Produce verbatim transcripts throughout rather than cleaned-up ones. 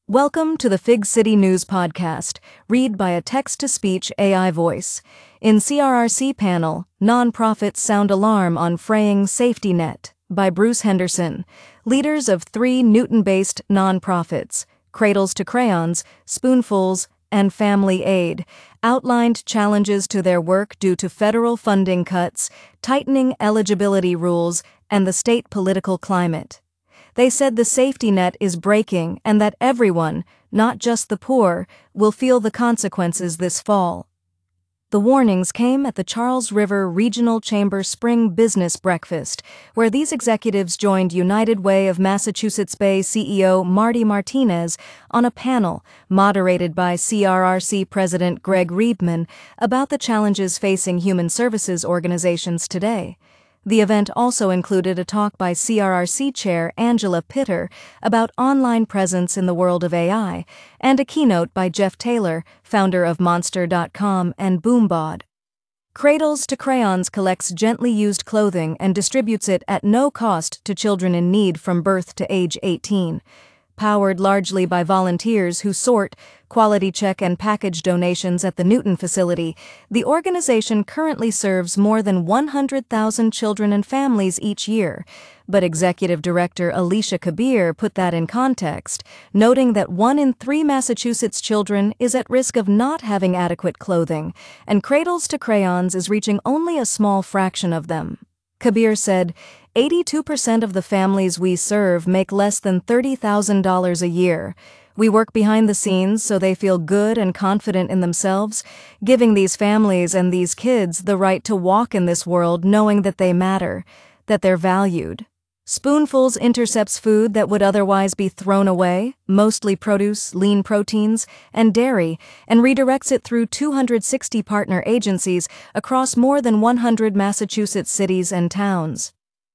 Welcome to the Fig City News Podcast, read by a text-to-speech A I voice. In C R R C panel, Nonprofits Sound Alarm on Fraying Safety Net, by Bruce Henderson. Leaders of three Newton-based nonprofits, Cradles to Crayons, Spoonfuls, and Family Aid, outlined challenges to their work due to federal funding cuts, tightening eligibility rules, and the state political climate. They said the safety net is breaking and that everyone, not just the poor, will feel the consequences this fall. The warnings came at the Charles River Regional Chamber Spring Business Breakfast, where these executives joined United Way of Massachusetts Bay C E O Marty Martinez on a panel moderated by C R R C President Greg Riebman about the challenges facing human services organizations today. The event also included a talk by C R R C Chair Angela Pitter about online presence in the world of A I, and a keynote by Jeff Taylor, founder of Monster dot com and Boombod. Cradles to Crayons collects gently used clothing and distributes it at no cost to children in need from birth to age eighteen. Powered largely by volunteers who sort, quality check, and package donations at the Newton facility, the organization currently serves more than one hundred thousand children and families each year. But Executive Director Alicia Kabir put that in context, noting that one in three Massachusetts children is at risk of not having adequate clothing, and Cradles to Crayons is reaching only a small fraction of them. Kabir said, eighty-two percent of the families we serve make less than thirty thousand dollars a year. We work behind the scenes so they feel good and confident in themselves, giving these families and these kids the right to walk in this world knowing that they matter, that they're valued. Spoonfuls intercepts food that would otherwise be thrown away, mostly produce, lean proteins, and dairy, and redirects it through two hundred sixty partner agencies across more than one hundred Massachusetts cities and towns.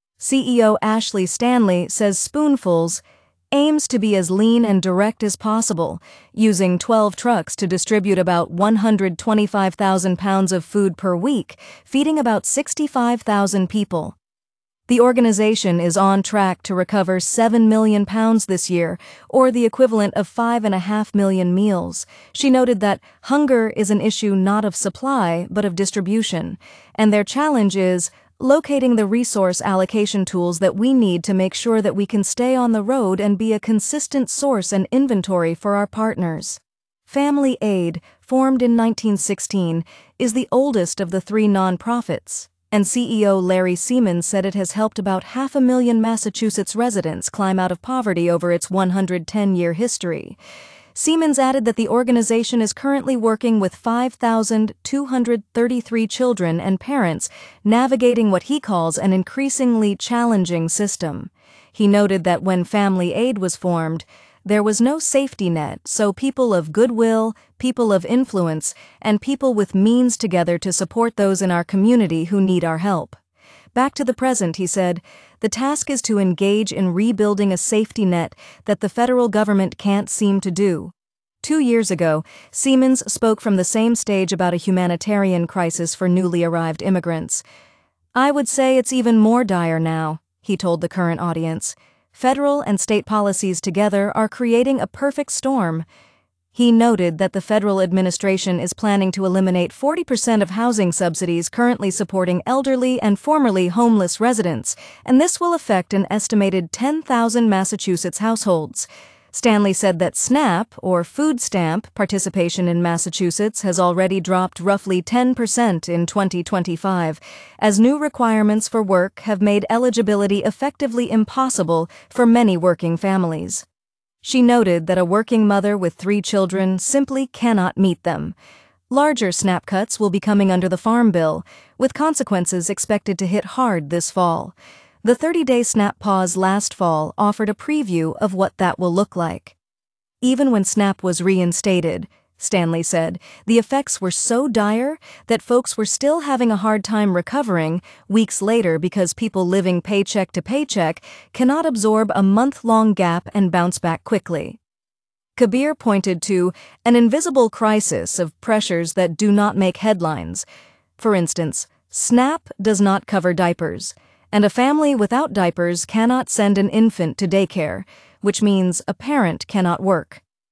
C E O Ashley Stanley says Spoonfuls aims to be as lean and direct as possible, using twelve trucks to distribute about one hundred twenty-five thousand pounds of food per week, feeding about sixty-five thousand people. The organization is on track to recover seven million pounds this year, or the equivalent of five and a half million meals. She noted that hunger is an issue not of supply, but of distribution, and their challenge is locating the resource allocation tools that we need to make sure that we can stay on the road and be a consistent source and inventory for our partners. Family Aid, formed in nineteen sixteen, is the oldest of the three nonprofits, and C E O Larry Siemens said it has helped about half a million Massachusetts residents climb out of poverty over its one hundred ten year history. Siemens added that the organization is currently working with five thousand two hundred thirty-three children and parents navigating what he calls an increasingly challenging system. He noted that when Family Aid was formed, there was no safety net, so people of goodwill, people of influence, and people with means together to support those in our community who need our help. Back to the present, he said, the task is to engage in rebuilding a safety net that the federal government can't seem to do. Two years ago, Siemens spoke from the same stage about a humanitarian crisis for newly arrived immigrants. I would say it's even more dire now, he told the current audience. Federal and state policies together are creating a perfect storm. He noted that the federal administration is planning to eliminate forty percent of housing subsidies currently supporting elderly and formerly homeless residents, and this will affect an estimated ten thousand Massachusetts households. Stanley said that SNAP, or food stamp, participation in Massachusetts has already dropped roughly ten percent in twenty twenty-five, as new requirements for work have made eligibility effectively impossible for many working families. She noted that a working mother with three children simply cannot meet them. Larger SNAP cuts will be coming under the Farm Bill, with consequences expected to hit hard this fall. The thirty day SNAP pause last fall offered a preview of what that will look like. Even when SNAP was reinstated, Stanley said, the effects were so dire that folks were still having a hard time recovering weeks later because people living paycheck to paycheck cannot absorb a month-long gap and bounce back quickly. Kabir pointed to an invisible crisis of pressures that do not make headlines. For instance, SNAP does not cover diapers, and a family without diapers cannot send an infant to daycare, which means a parent cannot work.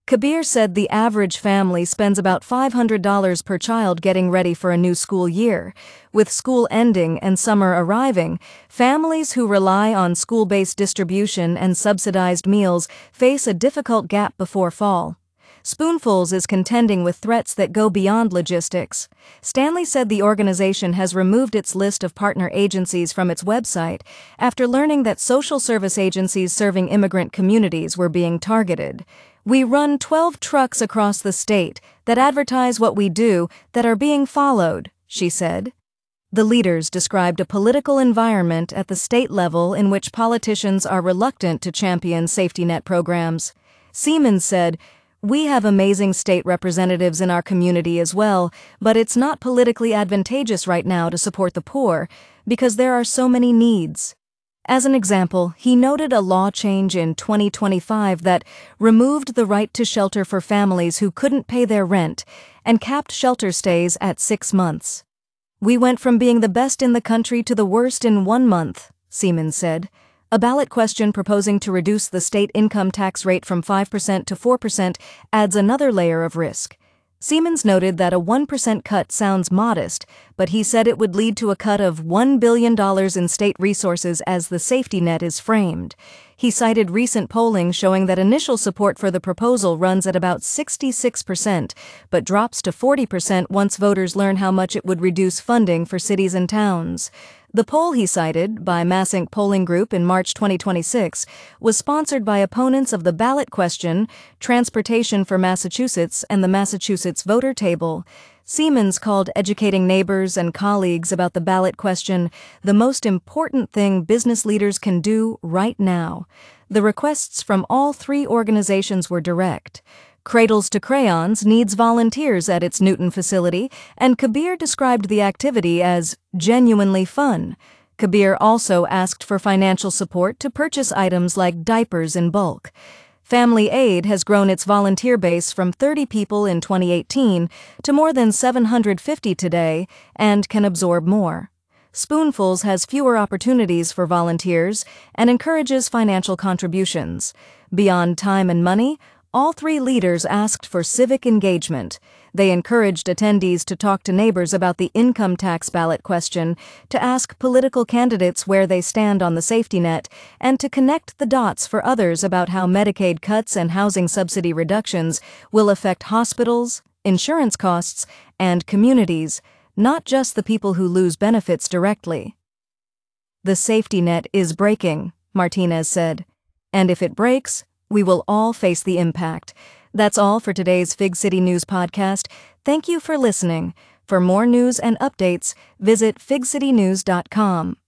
Kabir said the average family spends about five hundred dollars per child getting ready for a new school year. With school ending and summer arriving, families who rely on school-based distribution and subsidized meals face a difficult gap before fall. Spoonfuls is contending with threats that go beyond logistics. Stanley said the organization has removed its list of partner agencies from its website after learning that social service agencies serving immigrant communities were being targeted. "We run twelve trucks across the state that advertise what we do that are being followed," she said. The leaders described a political environment at the state level in which politicians are reluctant to champion safety net programs. Siemens said, "We have amazing state representatives in our community as well, but it's not politically advantageous right now to support the poor because there are so many needs." As an example, he noted a law change in twenty twenty-five that removed the right to shelter for families who couldn't pay their rent and capped shelter stays at six months. "We went from being the best in the country to the worst in one month," Siemens said. A ballot question proposing to reduce the state income tax rate from five percent to four percent adds another layer of risk. Siemens noted that a one percent cut sounds modest, but he said it would lead to a cut of one billion dollars in state resources as the safety net is framed. He cited recent polling showing that initial support for the proposal runs at about sixty-six percent, but drops to forty percent once voters learn how much it would reduce funding for cities and towns. The poll he cited, by Masink Polling Group in March twenty twenty-six, was sponsored by opponents of the ballot question, Transportation for Massachusetts, and the Massachusetts Voter Table. Siemens called educating neighbors and colleagues about the ballot question the most important thing business leaders can do right now. The requests from all three organizations were direct. Cradles to Crayons needs volunteers at its Newton facility, and Kabir described the activity as genuinely fun. Kabir also asked for financial support to purchase items like diapers in bulk. Family Aid has grown its volunteer base from thirty people in twenty eighteen to more than seven hundred fifty today and can absorb more. Spoonfuls has fewer opportunities for volunteers and encourages financial contributions. Beyond time and money, all three leaders asked for civic engagement. They encouraged attendees to talk to neighbors about the income tax ballot question, to ask political candidates where they stand on the safety net, and to connect the dots for others about how Medicaid cuts and housing subsidy reductions will affect hospitals, insurance costs, and communities, not just the people who lose benefits directly. "The safety net is breaking," Martinez said, "and if it breaks, we will all face the impact." That's all for today's Fig City News podcast. Thank you for listening. For more news and updates, visit fig city news dot com.